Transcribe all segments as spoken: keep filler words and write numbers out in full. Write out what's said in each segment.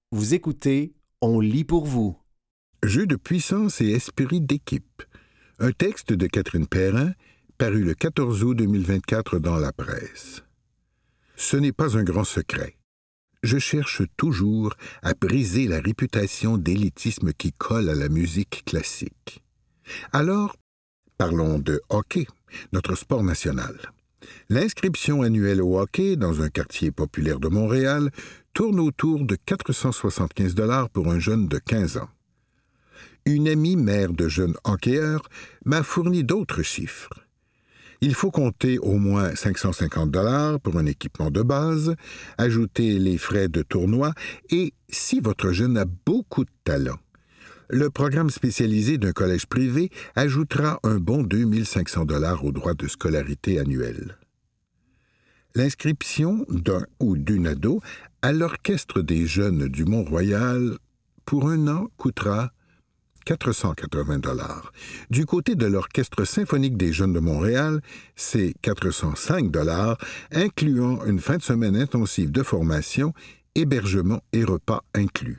Vous écoutez On lit pour vous. Jeu de puissance et esprit d'équipe. Un texte de Catherine Perrin, paru le quatorze août deux mille vingt-quatre dans la presse. Ce n'est pas un grand secret. Je cherche toujours à briser la réputation d'élitisme qui colle à la musique classique. Alors, parlons de hockey, notre sport national. L'inscription annuelle au hockey dans un quartier populaire de Montréal tourne autour de quatre cent soixante-quinze dollars pour un jeune de quinze ans. Une amie mère de jeunes hockeyeurs m'a fourni d'autres chiffres. Il faut compter au moins cinq cent cinquante dollars pour un équipement de base, ajouter les frais de tournoi et, si votre jeune a beaucoup de talent, le programme spécialisé d'un collège privé ajoutera un bon deux mille cinq cents dollars aux droits de scolarité annuels. L'inscription d'un ou d'une ado à l'Orchestre des jeunes du Mont-Royal pour un an coûtera quatre cent quatre-vingts dollars. Du côté de l'Orchestre symphonique des jeunes de Montréal, c'est quatre cent cinq dollars, incluant une fin de semaine intensive de formation, hébergement et repas inclus.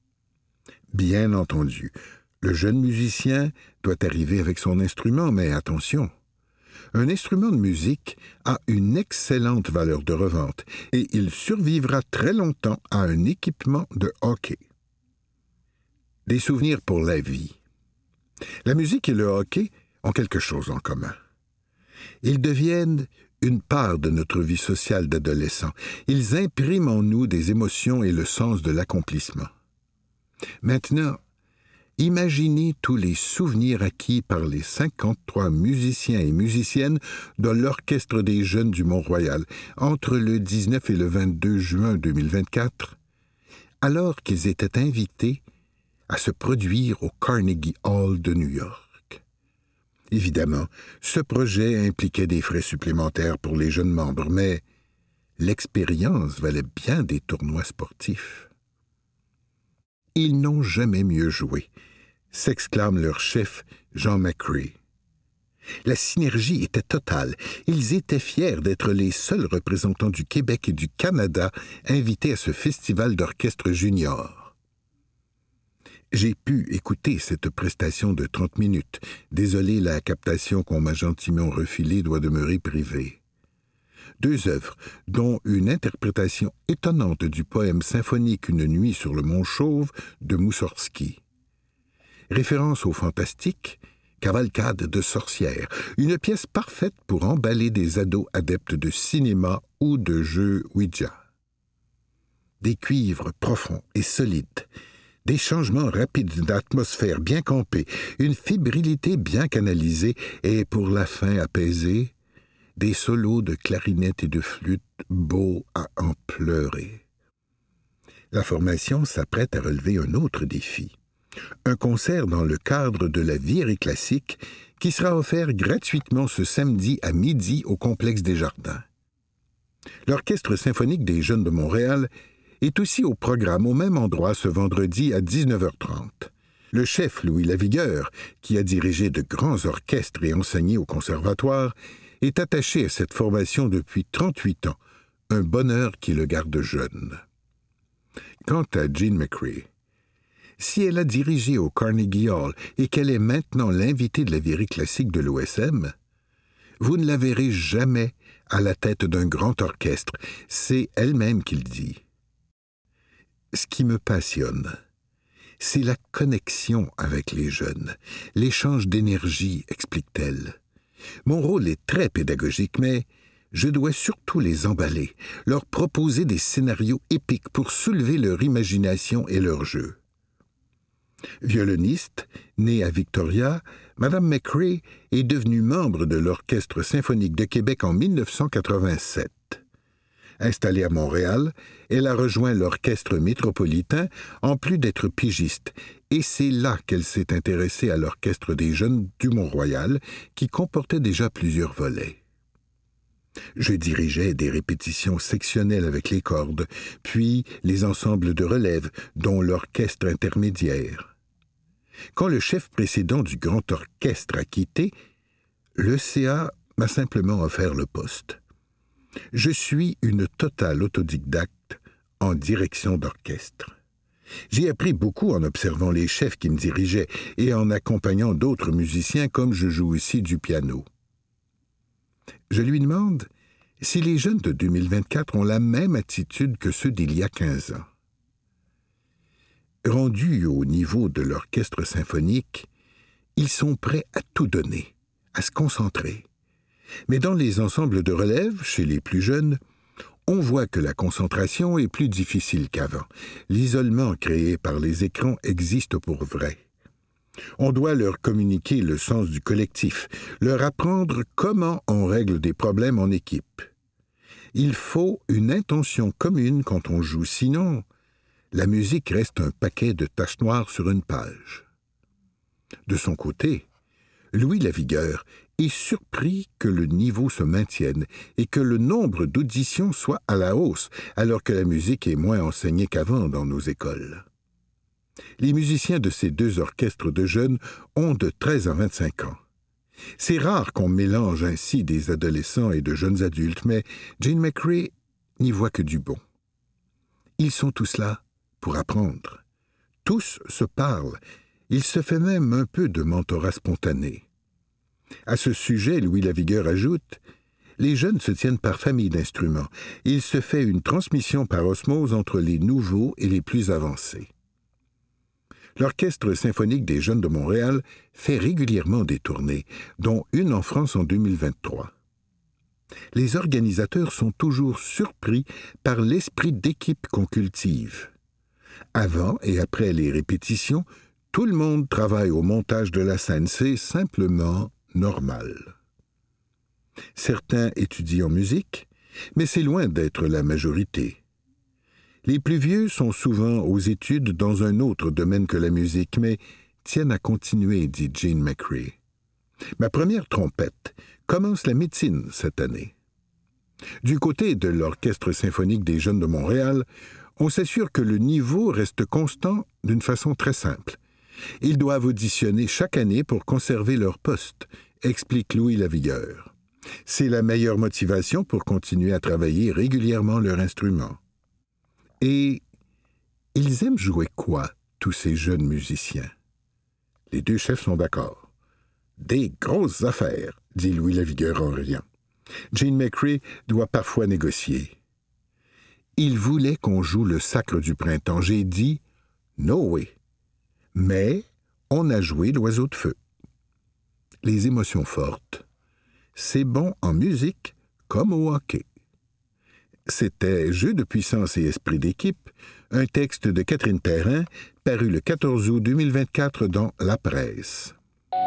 Bien entendu, le jeune musicien doit arriver avec son instrument, mais attention, un instrument de musique a une excellente valeur de revente et il survivra très longtemps à un équipement de hockey. Des souvenirs pour la vie. La musique et le hockey ont quelque chose en commun. Ils deviennent une part de notre vie sociale d'adolescent. Ils impriment en nous des émotions et le sens de l'accomplissement. Maintenant, imaginez tous les souvenirs acquis par les cinquante-trois musiciens et musiciennes de l'Orchestre des jeunes du Mont-Royal entre le dix-neuf et le vingt-deux juin deux mille vingt-quatre, alors qu'ils étaient invités à se produire au Carnegie Hall de New York. Évidemment, ce projet impliquait des frais supplémentaires pour les jeunes membres, mais l'expérience valait bien des tournois sportifs. Ils n'ont jamais mieux joué, s'exclame leur chef Jean McCrea. La synergie était totale. Ils étaient fiers d'être les seuls représentants du Québec et du Canada invités à ce festival d'orchestre junior. J'ai pu écouter cette prestation de trente minutes. Désolé, la captation qu'on m'a gentiment refilée doit demeurer privée. Deux œuvres, dont une interprétation étonnante du poème symphonique Une nuit sur le mont Chauve de Moussorgsky. Référence au fantastique, Cavalcade de sorcières, une pièce parfaite pour emballer des ados adeptes de cinéma ou de jeux Ouija. Des cuivres profonds et solides, des changements rapides d'atmosphère bien campés, une fébrilité bien canalisée et, pour la fin apaisée, des solos de clarinette et de flûte beaux à en pleurer. La formation s'apprête à relever un autre défi. Un concert dans le cadre de la Virée classique qui sera offert gratuitement ce samedi à midi au Complexe des Jardins. L'Orchestre symphonique des jeunes de Montréal est aussi au programme au même endroit ce vendredi à dix-neuf heures trente. Le chef Louis Lavigueur, qui a dirigé de grands orchestres et enseigné au conservatoire, est attaché à cette formation depuis trente-huit ans, un bonheur qui le garde jeune. Quant à Jean McCrea, si elle a dirigé au Carnegie Hall et qu'elle est maintenant l'invitée de la Virée classique de l'O S M, vous ne la verrez jamais à la tête d'un grand orchestre, c'est elle-même qui le dit. Ce qui me passionne, c'est la connexion avec les jeunes, l'échange d'énergie, explique-t-elle. Mon rôle est très pédagogique, mais je dois surtout les emballer, leur proposer des scénarios épiques pour soulever leur imagination et leur jeu. Violoniste, née à Victoria, Madame McCrea est devenue membre de l'Orchestre symphonique de Québec en dix-neuf cent quatre-vingt-sept. Installée à Montréal, elle a rejoint l'Orchestre métropolitain en plus d'être pigiste, et c'est là qu'elle s'est intéressée à l'Orchestre des jeunes du Mont-Royal, qui comportait déjà plusieurs volets. Je dirigeais des répétitions sectionnelles avec les cordes, puis les ensembles de relève, dont l'orchestre intermédiaire. Quand le chef précédent du grand orchestre a quitté, le C A m'a simplement offert le poste. Je suis une totale autodidacte en direction d'orchestre. J'ai appris beaucoup en observant les chefs qui me dirigeaient et en accompagnant d'autres musiciens comme je joue ici du piano. Je lui demande si les jeunes de deux mille vingt-quatre ont la même attitude que ceux d'il y a quinze ans. Rendus au niveau de l'orchestre symphonique, ils sont prêts à tout donner, à se concentrer. Mais dans les ensembles de relève, chez les plus jeunes, on voit que la concentration est plus difficile qu'avant. L'isolement créé par les écrans existe pour vrai. On doit leur communiquer le sens du collectif, leur apprendre comment on règle des problèmes en équipe. Il faut une intention commune quand on joue, sinon la musique reste un paquet de taches noires sur une page. De son côté, Louis Lavigueur est surpris que le niveau se maintienne et que le nombre d'auditions soit à la hausse, alors que la musique est moins enseignée qu'avant dans nos écoles. Les musiciens de ces deux orchestres de jeunes ont de treize à vingt-cinq ans. C'est rare qu'on mélange ainsi des adolescents et de jeunes adultes, mais Jane McCrea n'y voit que du bon. Ils sont tous là pour apprendre. Tous se parlent. Il se fait même un peu de mentorat spontané. À ce sujet, Louis Lavigueur ajoute « Les jeunes se tiennent par famille d'instruments. Il se fait une transmission par osmose entre les nouveaux et les plus avancés. » L'Orchestre symphonique des jeunes de Montréal fait régulièrement des tournées, dont une en France en deux mille vingt-trois. Les organisateurs sont toujours surpris par l'esprit d'équipe qu'on cultive. Avant et après les répétitions, tout le monde travaille au montage de la scène. C'est simplement normal. Certains étudient en musique, mais c'est loin d'être la majorité. Les plus vieux sont souvent aux études dans un autre domaine que la musique, mais tiennent à continuer, dit Jane McCrea. Ma première trompette commence la médecine cette année. Du côté de l'Orchestre symphonique des jeunes de Montréal, on s'assure que le niveau reste constant d'une façon très simple. Ils doivent auditionner chaque année pour conserver leur poste, explique Louis Lavigueur. C'est la meilleure motivation pour continuer à travailler régulièrement leur instrument. Et ils aiment jouer quoi, tous ces jeunes musiciens? Les deux chefs sont d'accord. Des grosses affaires, dit Louis Lavigueur en riant. Jane McCrea doit parfois négocier. Il voulait qu'on joue le Sacre du printemps. J'ai dit « No way ». Mais on a joué l'Oiseau de feu. Les émotions fortes, c'est bon en musique comme au hockey. C'était Jeu de puissance et esprit d'équipe, un texte de Catherine Perrin, paru le quatorze août deux mille vingt-quatre dans La Presse.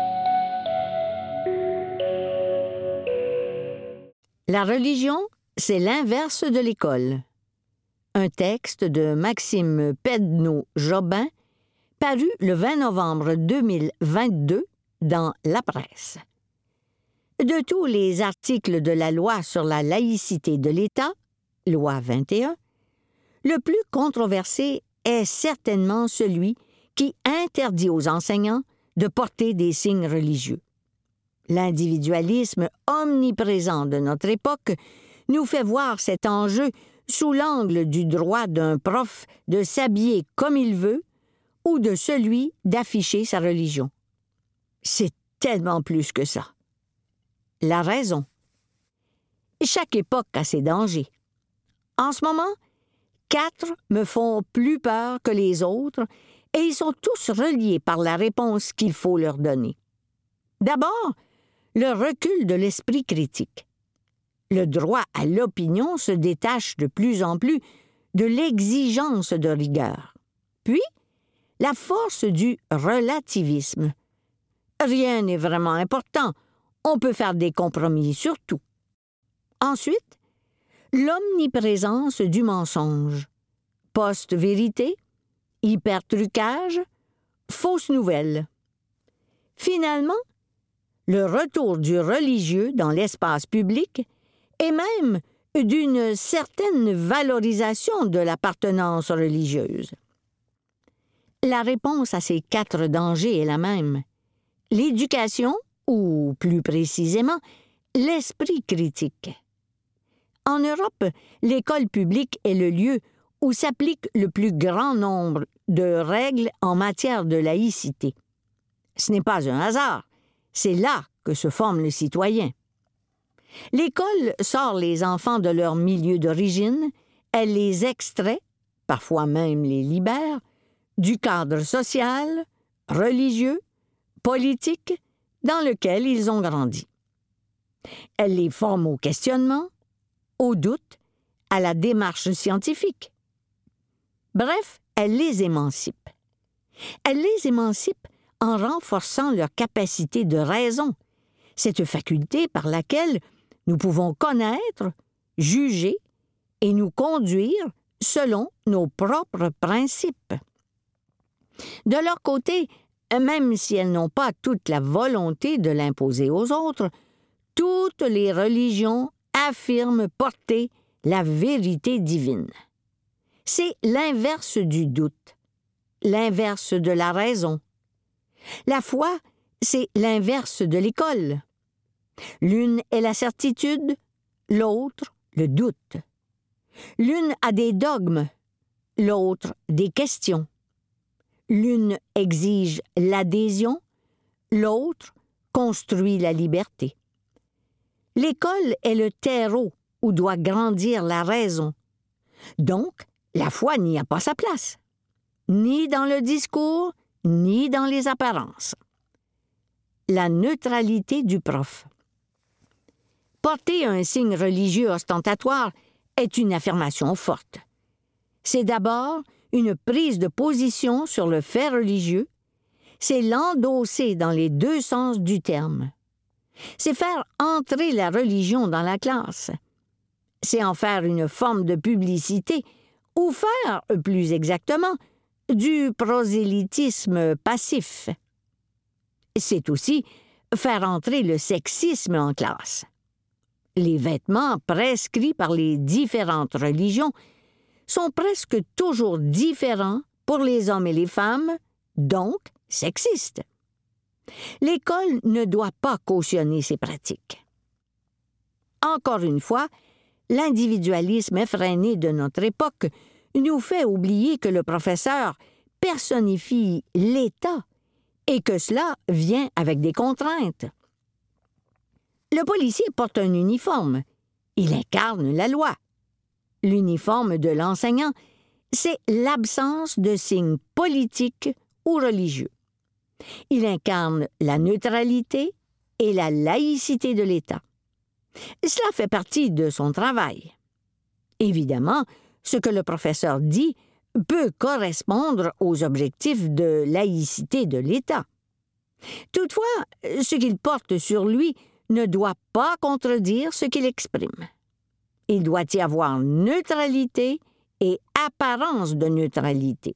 La religion, c'est l'inverse de l'école. Un texte de Maxime Pedneau-Jobin, paru le vingt novembre deux mille vingt-deux dans La Presse. De tous les articles de la loi sur la laïcité de l'État, loi vingt et un, le plus controversé est certainement celui qui interdit aux enseignants de porter des signes religieux. L'individualisme omniprésent de notre époque nous fait voir cet enjeu sous l'angle du droit d'un prof de s'habiller comme il veut ou de celui d'afficher sa religion. C'est tellement plus que ça. La raison. Chaque époque a ses dangers. En ce moment, quatre me font plus peur que les autres et ils sont tous reliés par la réponse qu'il faut leur donner. D'abord, le recul de l'esprit critique. Le droit à l'opinion se détache de plus en plus de l'exigence de rigueur. Puis, la force du relativisme. Rien n'est vraiment important. On peut faire des compromis sur tout. Ensuite, l'omniprésence du mensonge. Post-vérité, hyper-trucage, fausse nouvelle. Finalement, le retour du religieux dans l'espace public et même d'une certaine valorisation de l'appartenance religieuse. La réponse à ces quatre dangers est la même. L'éducation, ou plus précisément, l'esprit critique. En Europe, l'école publique est le lieu où s'applique le plus grand nombre de règles en matière de laïcité. Ce n'est pas un hasard, c'est là que se forme le citoyen. L'école sort les enfants de leur milieu d'origine, elle les extrait, parfois même les libère, du cadre social, religieux, politique dans lequel ils ont grandi. Elle les forme au questionnement, au doute, à la démarche scientifique. Bref, elle les émancipe. Elle les émancipe en renforçant leur capacité de raison, cette faculté par laquelle nous pouvons connaître, juger et nous conduire selon nos propres principes. De leur côté, même si elles n'ont pas toute la volonté de l'imposer aux autres, toutes les religions affirment porter la vérité divine. C'est l'inverse du doute, l'inverse de la raison. La foi, c'est l'inverse de l'école. L'une est la certitude, l'autre le doute. L'une a des dogmes, l'autre des questions. L'une exige l'adhésion, l'autre construit la liberté. L'école est le terreau où doit grandir la raison. Donc, la foi n'y a pas sa place, ni dans le discours, ni dans les apparences. La neutralité du prof. Porter un signe religieux ostentatoire est une affirmation forte. C'est d'abord une prise de position sur le fait religieux, c'est l'endosser dans les deux sens du terme. C'est faire entrer la religion dans la classe. C'est en faire une forme de publicité ou faire, plus exactement, du prosélytisme passif. C'est aussi faire entrer le sexisme en classe. Les vêtements prescrits par les différentes religions sont presque toujours différents pour les hommes et les femmes, donc sexistes. L'école ne doit pas cautionner ces pratiques. Encore une fois, l'individualisme effréné de notre époque nous fait oublier que le professeur personnifie l'État et que cela vient avec des contraintes. Le policier porte un uniforme. Il incarne la loi. L'uniforme de l'enseignant, c'est l'absence de signes politiques ou religieux. Il incarne la neutralité et la laïcité de l'État. Cela fait partie de son travail. Évidemment, ce que le professeur dit peut correspondre aux objectifs de laïcité de l'État. Toutefois, ce qu'il porte sur lui ne doit pas contredire ce qu'il exprime. Il doit y avoir neutralité et apparence de neutralité.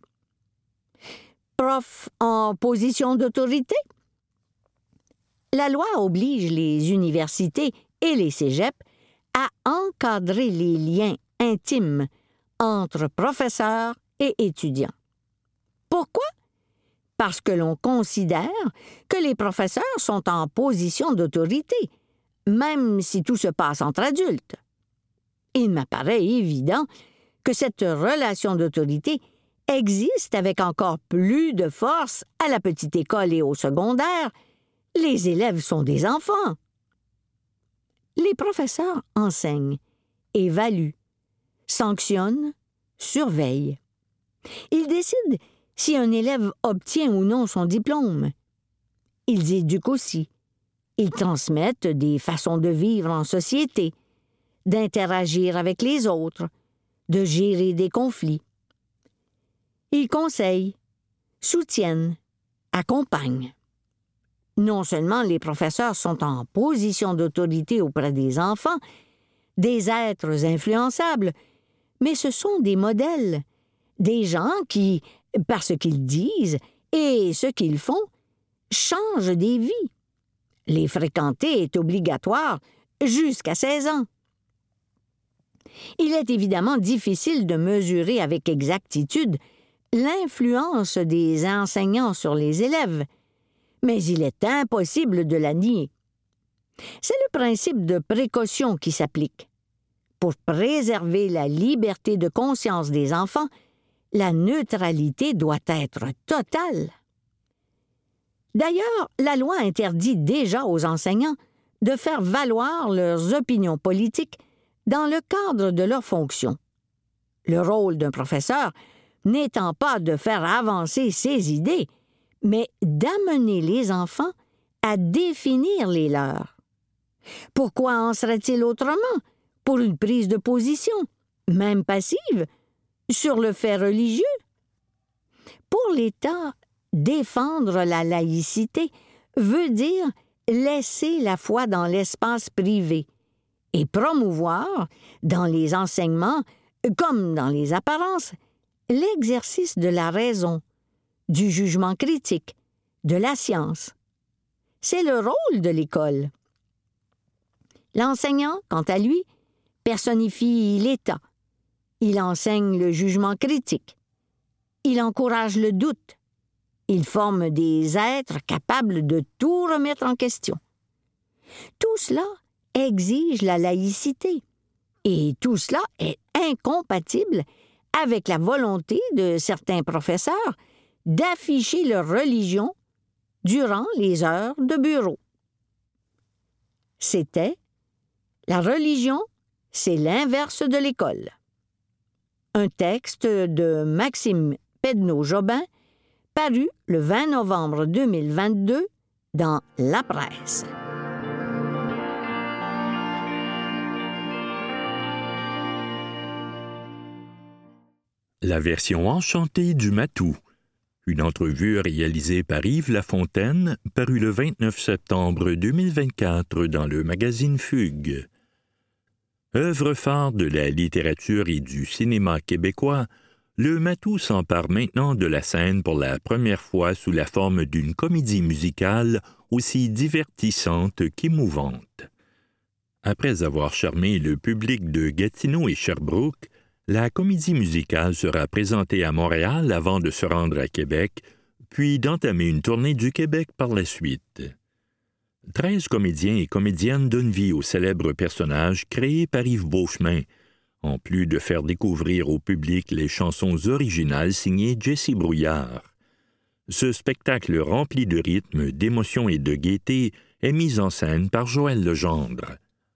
Prof en position d'autorité? La loi oblige les universités et les cégeps à encadrer les liens intimes entre professeurs et étudiants. Pourquoi? Parce que l'on considère que les professeurs sont en position d'autorité, même si tout se passe entre adultes. Il m'apparaît évident que cette relation d'autorité existe avec encore plus de force à la petite école et au secondaire. Les élèves sont des enfants. Les professeurs enseignent, évaluent, sanctionnent, surveillent. Ils décident si un élève obtient ou non son diplôme. Ils éduquent aussi. Ils transmettent des façons de vivre en société, d'interagir avec les autres, de gérer des conflits. Ils conseillent, soutiennent, accompagnent. Non seulement les professeurs sont en position d'autorité auprès des enfants, des êtres influençables, mais ce sont des modèles, des gens qui, par ce qu'ils disent et ce qu'ils font, changent des vies. Les fréquenter est obligatoire jusqu'à seize ans. Il est évidemment difficile de mesurer avec exactitude l'influence des enseignants sur les élèves, mais il est impossible de la nier. C'est le principe de précaution qui s'applique. pour préserver la liberté de conscience des enfants, la neutralité doit être totale. D'ailleurs, la loi interdit déjà aux enseignants de faire valoir leurs opinions politiques dans le cadre de leurs fonctions. Le rôle d'un professeur n'étant pas de faire avancer ses idées, mais d'amener les enfants à définir les leurs. Pourquoi en serait-il autrement pour une prise de position, même passive, sur le fait religieux? Pour l'État, défendre la laïcité veut dire laisser la foi dans l'espace privé et promouvoir, dans les enseignements comme dans les apparences, l'exercice de la raison, du jugement critique, de la science. C'est le rôle de l'école. L'enseignant, quant à lui, personnifie l'État. Il enseigne le jugement critique. Il encourage le doute. Il forme des êtres capables de tout remettre en question. Tout cela exige la laïcité, et tout cela est incompatible avec la volonté de certains professeurs d'afficher leur religion durant les heures de bureau. C'était « La religion, c'est l'inverse de l'école ». Un texte de Maxime Pedneau-Jobin, paru le vingt novembre deux mille vingt-deux dans La Presse. La version enchantée du Matou. Une entrevue réalisée par Yves Lafontaine, parue le vingt-neuf septembre deux mille vingt-quatre dans le magazine Fugue. Œuvre phare de la littérature et du cinéma québécois, le Matou s'empare maintenant de la scène pour la première fois sous la forme d'une comédie musicale aussi divertissante qu'émouvante. Après avoir charmé le public de Gatineau et Sherbrooke, la comédie musicale sera présentée à Montréal avant de se rendre à Québec, puis d'entamer une tournée du Québec par la suite. Treize comédiens et comédiennes donnent vie au célèbre personnage créé par Yves Beauchemin, en plus de faire découvrir au public les chansons originales signées Jessie Brouillard. Ce spectacle rempli de rythme, d'émotion et de gaieté est mis en scène par Joël Legendre.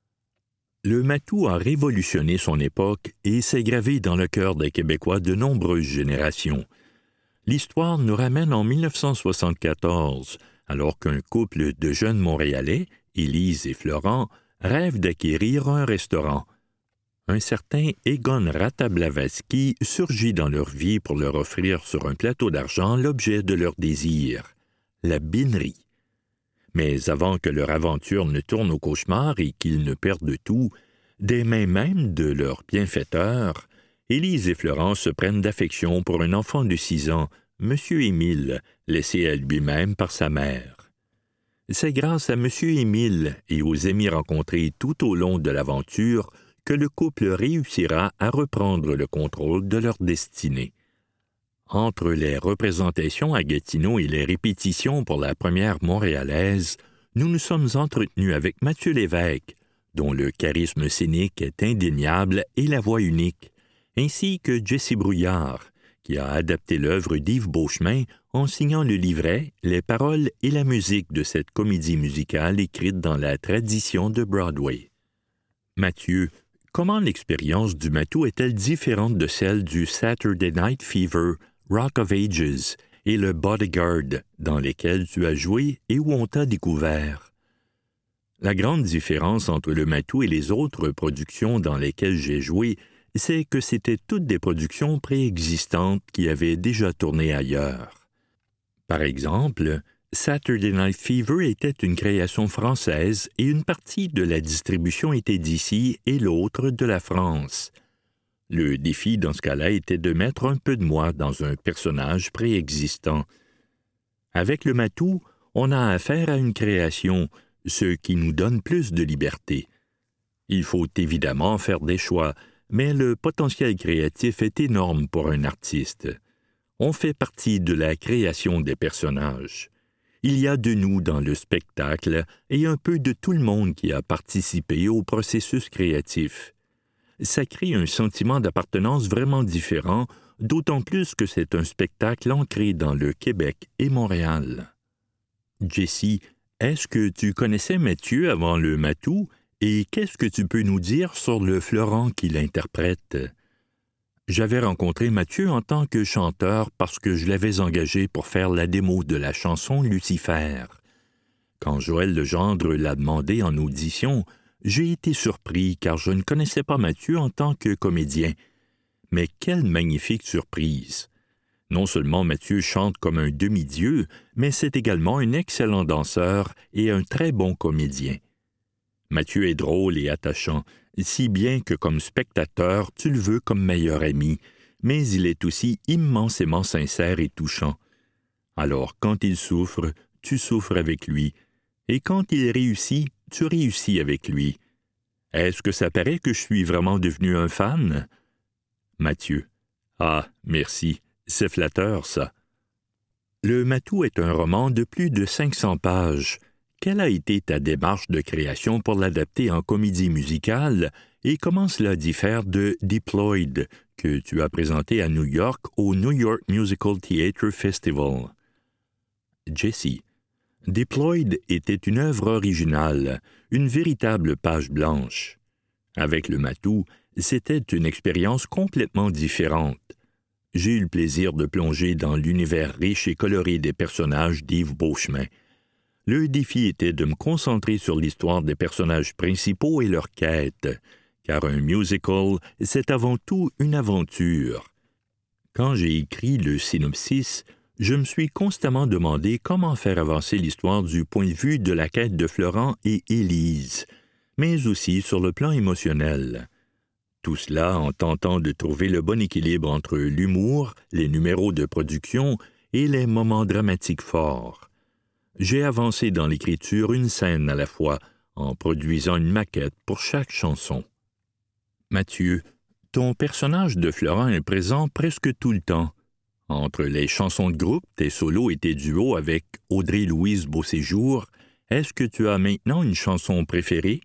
Le Matou a révolutionné son époque et s'est gravé dans le cœur des Québécois de nombreuses générations. L'histoire nous ramène en mille neuf cent soixante-quatorze, alors qu'un couple de jeunes Montréalais, Élise et Florent, rêvent d'acquérir un restaurant. Un certain Egon Ratablavatsky surgit dans leur vie pour leur offrir sur un plateau d'argent l'objet de leur désir, la binerie. Mais avant que leur aventure ne tourne au cauchemar et qu'ils ne perdent tout, des mains même de leur bienfaiteur, Élise et Florent se prennent d'affection pour un enfant de six ans, M. Émile, laissé à lui-même par sa mère. C'est grâce à M. Émile et aux amis rencontrés tout au long de l'aventure que le couple réussira à reprendre le contrôle de leur destinée. Entre les représentations à Gatineau et les répétitions pour la première montréalaise, nous nous sommes entretenus avec Mathieu Lévesque, dont le charisme scénique est indéniable et la voix unique, ainsi que Jessie Brouillard, qui a adapté l'œuvre d'Yves Beauchemin en signant le livret, les paroles et la musique de cette comédie musicale écrite dans la tradition de Broadway. Mathieu, comment l'expérience du Matou est-elle différente de celle du Saturday Night Fever, Rock of Ages et le Bodyguard, dans lesquels tu as joué et où on t'a découvert? La grande différence entre le Matou et les autres productions dans lesquelles j'ai joué, c'est que c'étaient toutes des productions préexistantes qui avaient déjà tourné ailleurs. Par exemple, Saturday Night Fever était une création française et une partie de la distribution était d'ici et l'autre de la France. Le défi dans ce cas-là était de mettre un peu de moi dans un personnage préexistant. Avec le Matou, on a affaire à une création, ce qui nous donne plus de liberté. Il faut évidemment faire des choix, mais le potentiel créatif est énorme pour un artiste. On fait partie de la création des personnages. Il y a de nous dans le spectacle et un peu de tout le monde qui a participé au processus créatif. ça crée un sentiment d'appartenance vraiment différent, d'autant plus que c'est un spectacle ancré dans le Québec et Montréal. Jessie, est-ce que tu connaissais Mathieu avant le matou et qu'est-ce que tu peux nous dire sur le Florent qui l'interprète? J'avais rencontré Mathieu en tant que chanteur parce que je l'avais engagé pour faire la démo de la chanson Lucifer. Quand Joël Legendre l'a demandé en audition, j'ai été surpris car je ne connaissais pas Mathieu en tant que comédien. Mais quelle magnifique surprise! Non seulement Mathieu chante comme un demi-dieu, mais c'est également un excellent danseur et un très bon comédien. Mathieu est drôle et attachant, si bien que comme spectateur, tu le veux comme meilleur ami, mais il est aussi immensément sincère et touchant. Alors, quand il souffre, tu souffres avec lui, et quand il réussit, tu réussis avec lui. Est-ce que ça paraît que je suis vraiment devenu un fan? Mathieu. Ah, merci, c'est flatteur, ça. Le Matou est un roman de plus de cinq cents pages. Quelle a été ta démarche de création pour l'adapter en comédie musicale et comment cela diffère de Deployed, que tu as présenté à New York au New York Musical Theatre Festival? Jessie. Deployed était une œuvre originale, une véritable page blanche. Avec le Matou, c'était une expérience complètement différente. J'ai eu le plaisir de plonger dans l'univers riche et coloré des personnages d'Yves Beauchemin. Le défi était de me concentrer sur l'histoire des personnages principaux et leur quête, car un musical, c'est avant tout une aventure. Quand j'ai écrit le synopsis, je me suis constamment demandé comment faire avancer l'histoire du point de vue de la quête de Florent et Élise, mais aussi sur le plan émotionnel. Tout cela en tentant de trouver le bon équilibre entre l'humour, les numéros de production et les moments dramatiques forts. J'ai avancé dans l'écriture une scène à la fois, en produisant une maquette pour chaque chanson. Mathieu, ton personnage de Florent est présent presque tout le temps. Entre les chansons de groupe, tes solos et tes duos avec Audrey-Louise Beauséjour, est-ce que tu as maintenant une chanson préférée?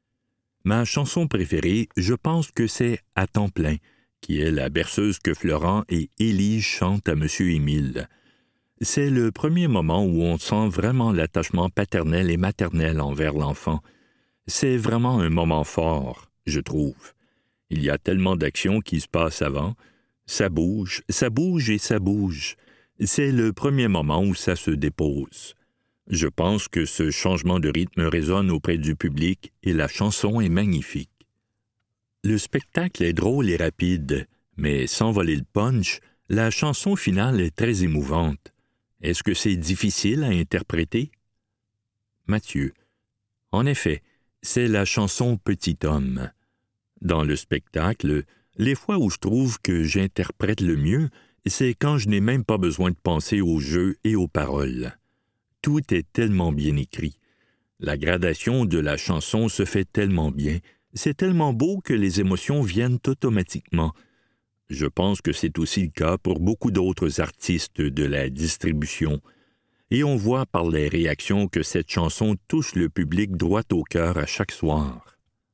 Ma chanson préférée, je pense que c'est « À temps plein », qui est la berceuse que Florent et Élise chantent à M. Émile. C'est le premier moment où on sent vraiment l'attachement paternel et maternel envers l'enfant. C'est vraiment un moment fort, je trouve. Il y a tellement d'actions qui se passent avant. Ça bouge, ça bouge et ça bouge. C'est le premier moment où ça se dépose. Je pense que ce changement de rythme résonne auprès du public et la chanson est magnifique. Le spectacle est drôle et rapide, mais sans voler le punch, la chanson finale est très émouvante. Est-ce que c'est difficile à interpréter? Mathieu. En effet, c'est la chanson « Petit homme ». Dans le spectacle, les fois où je trouve que j'interprète le mieux, c'est quand je n'ai même pas besoin de penser au jeu et aux paroles. Tout est tellement bien écrit. La gradation de la chanson se fait tellement bien. C'est tellement beau que les émotions viennent automatiquement. Je pense que c'est aussi le cas pour beaucoup d'autres artistes de la distribution. Et on voit par les réactions que cette chanson touche le public droit au cœur à chaque soir.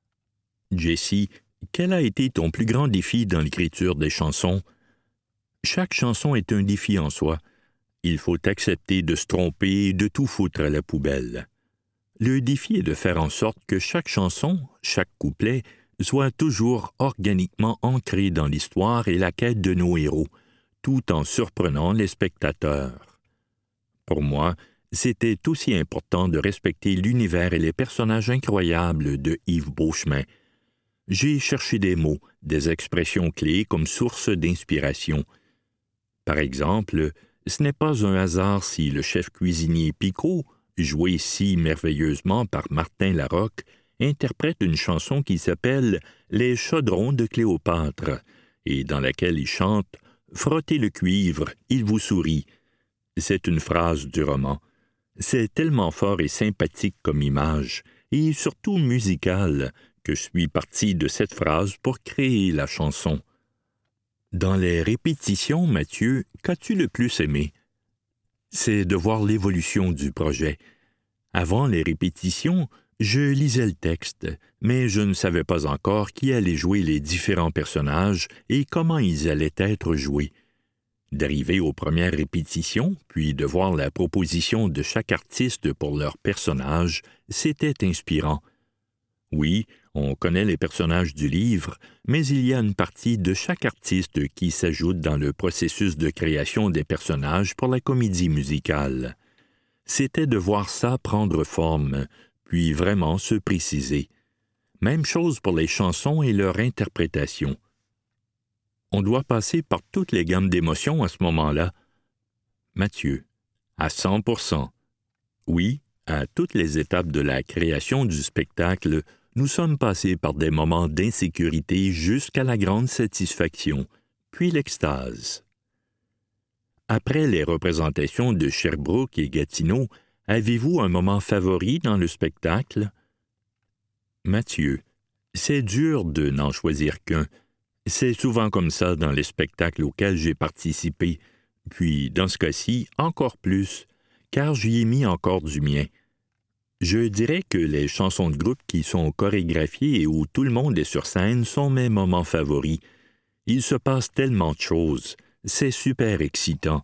Jessie, quel a été ton plus grand défi dans l'écriture des chansons? Chaque chanson est un défi en soi. Il faut accepter de se tromper et de tout foutre à la poubelle. Le défi est de faire en sorte que chaque chanson, chaque couplet, soit toujours organiquement ancré dans l'histoire et la quête de nos héros, tout en surprenant les spectateurs. Pour moi, c'était aussi important de respecter l'univers et les personnages incroyables de Yves Beauchemin. J'ai cherché des mots, des expressions clés comme source d'inspiration. Par exemple, ce n'est pas un hasard si le chef cuisinier Picot, joué si merveilleusement par Martin Larocque, interprète une chanson qui s'appelle « Les chaudrons de Cléopâtre » et dans laquelle il chante « Frottez le cuivre, il vous sourit ». C'est une phrase du roman. C'est tellement fort et sympathique comme image, et surtout musical, que je suis parti de cette phrase pour créer la chanson. Dans les répétitions, Mathieu, qu'as-tu le plus aimé? C'est de voir l'évolution du projet. Avant les répétitions, Je lisais le texte, mais je ne savais pas encore qui allait jouer les différents personnages et comment ils allaient être joués. D'arriver aux premières répétitions, puis de voir la proposition de chaque artiste pour leur personnage, c'était inspirant. Oui, on connaît les personnages du livre, mais il y a une partie de chaque artiste qui s'ajoute dans le processus de création des personnages pour la comédie musicale. C'était de voir ça prendre forme, puis vraiment se préciser. Même chose pour les chansons et leur interprétation. On doit passer par toutes les gammes d'émotions à ce moment-là. Mathieu, à cent pour cent. Oui, à toutes les étapes de la création du spectacle, nous sommes passés par des moments d'insécurité jusqu'à la grande satisfaction, puis l'extase. Après les représentations de Sherbrooke et Gatineau, avez-vous un moment favori dans le spectacle? Mathieu, c'est dur de n'en choisir qu'un. C'est souvent comme ça dans les spectacles auxquels j'ai participé, puis dans ce cas-ci, encore plus, car j'y ai mis encore du mien. Je dirais que les chansons de groupe qui sont chorégraphiées et où tout le monde est sur scène sont mes moments favoris. Il se passe tellement de choses. C'est super excitant.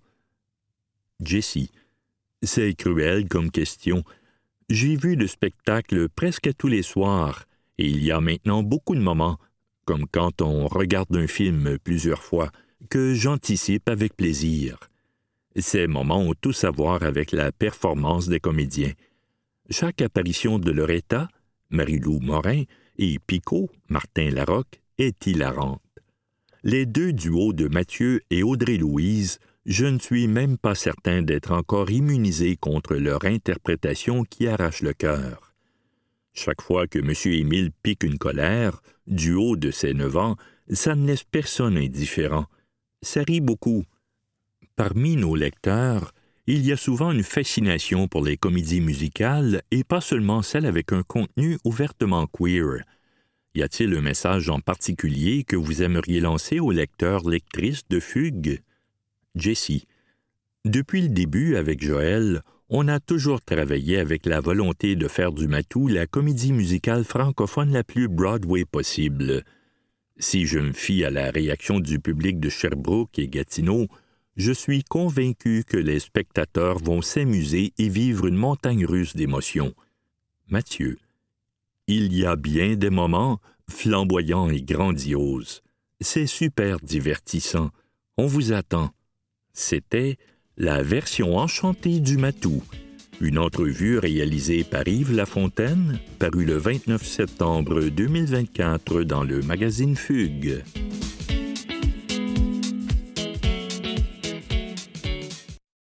Jessie, c'est cruel comme question. J'ai vu le spectacle presque tous les soirs, et il y a maintenant beaucoup de moments, comme quand on regarde un film plusieurs fois, que j'anticipe avec plaisir. Ces moments ont tous à voir avec la performance des comédiens. Chaque apparition de Loretta, Marie-Lou Morin, et Picot, Martin Larocque, est hilarante. Les deux duos de Mathieu et Audrey-Louise, je ne suis même pas certain d'être encore immunisé contre leur interprétation qui arrache le cœur. Chaque fois que M. Émile pique une colère, du haut de ses neuf ans, ça ne laisse personne indifférent. Ça rit beaucoup. Parmi nos lecteurs, il y a souvent une fascination pour les comédies musicales et pas seulement celles avec un contenu ouvertement queer. Y a-t-il un message en particulier que vous aimeriez lancer aux lecteurs-lectrices de Fugue? Jessie. Depuis le début, avec Joël, on a toujours travaillé avec la volonté de faire du matou la comédie musicale francophone la plus Broadway possible. Si je me fie à la réaction du public de Sherbrooke et Gatineau, je suis convaincu que les spectateurs vont s'amuser et vivre une montagne russe d'émotions. Mathieu. Il y a bien des moments flamboyants et grandioses. C'est super divertissant. On vous attend. C'était la version enchantée du matou. Une entrevue réalisée par Yves Lafontaine, parue le vingt-neuf septembre deux mille vingt-quatre dans le magazine Fugue.